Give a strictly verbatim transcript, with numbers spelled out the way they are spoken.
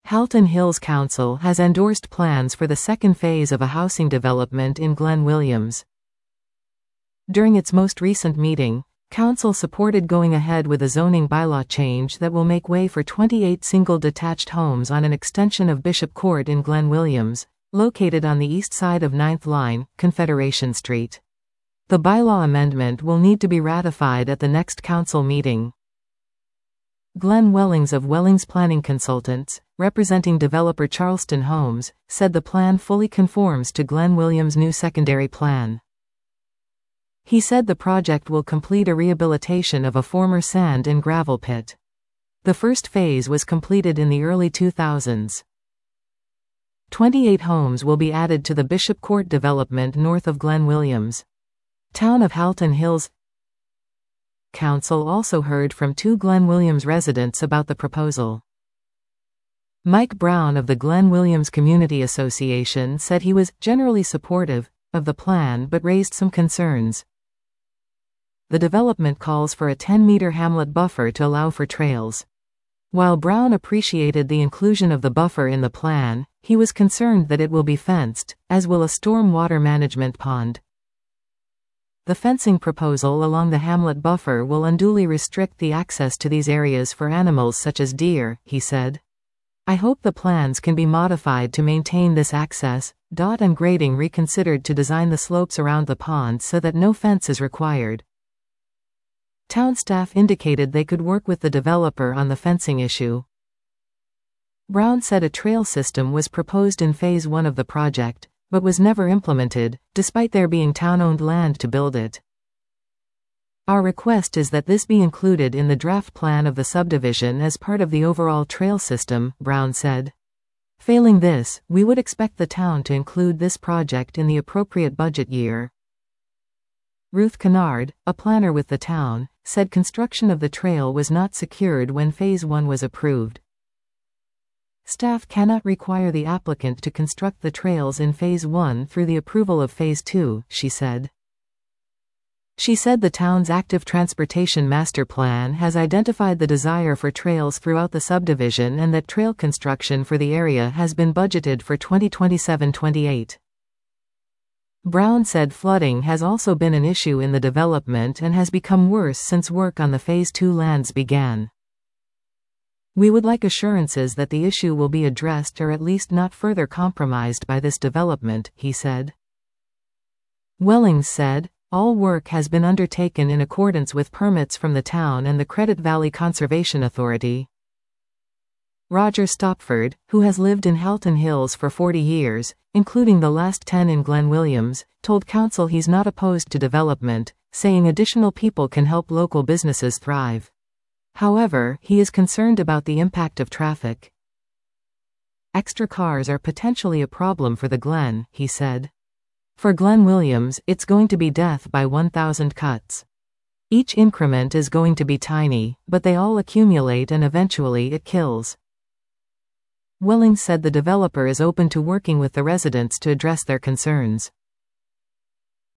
Halton Hills Council has endorsed plans for the second phase of a housing development in Glen Williams. During its most recent meeting, Council supported going ahead with a zoning bylaw change that will make way for twenty-eight single detached homes on an extension of Bishop Court in Glen Williams, located on the east side of ninth Line, Confederation Street. The bylaw amendment will need to be ratified at the next council meeting. Glenn Wellings of Wellings Planning Consultants, representing developer Charleston Homes, said the plan fully conforms to Glen Williams' new secondary plan. He said the project will complete a rehabilitation of a former sand and gravel pit. The first phase was completed in the early two thousands. twenty-eight homes will be added to the Bishop Court development north of Glen Williams. Town of Halton Hills Council also heard from two Glen Williams residents about the proposal. Mike Brown of the Glen Williams Community Association said he was generally supportive of the plan but raised some concerns. The development calls for a ten-meter hamlet buffer to allow for trails. While Brown appreciated the inclusion of the buffer in the plan, he was concerned that it will be fenced, as will a storm water management pond. The fencing proposal along the hamlet buffer will unduly restrict the access to these areas for animals such as deer, he said. I hope the plans can be modified to maintain this access, and grading reconsidered to design the slopes around the pond so that no fence is required. Town staff indicated they could work with the developer on the fencing issue. Brown said a trail system was proposed in phase one of the project, but was never implemented, despite there being town-owned land to build it. Our request is that this be included in the draft plan of the subdivision as part of the overall trail system, Brown said. Failing this, we would expect the town to include this project in the appropriate budget year. Ruth Kennard, a planner with the town, said construction of the trail was not secured when phase one was approved. Staff cannot require the applicant to construct the trails in phase one through the approval of phase two, she said. She said the town's active transportation master plan has identified the desire for trails throughout the subdivision and that trail construction for the area has been budgeted for twenty twenty-seven to twenty-eight. Brown said flooding has also been an issue in the development and has become worse since work on the phase two lands began. We would like assurances that the issue will be addressed or at least not further compromised by this development, he said. Wellings said, all work has been undertaken in accordance with permits from the town and the Credit Valley Conservation Authority. Roger Stopford, who has lived in Halton Hills for forty years, including the last ten in Glen Williams, told council he's not opposed to development, saying additional people can help local businesses thrive. However, he is concerned about the impact of traffic. Extra cars are potentially a problem for the Glen, he said. For Glen Williams, it's going to be death by one thousand cuts. Each increment is going to be tiny, but they all accumulate and eventually it kills. Wellings said the developer is open to working with the residents to address their concerns.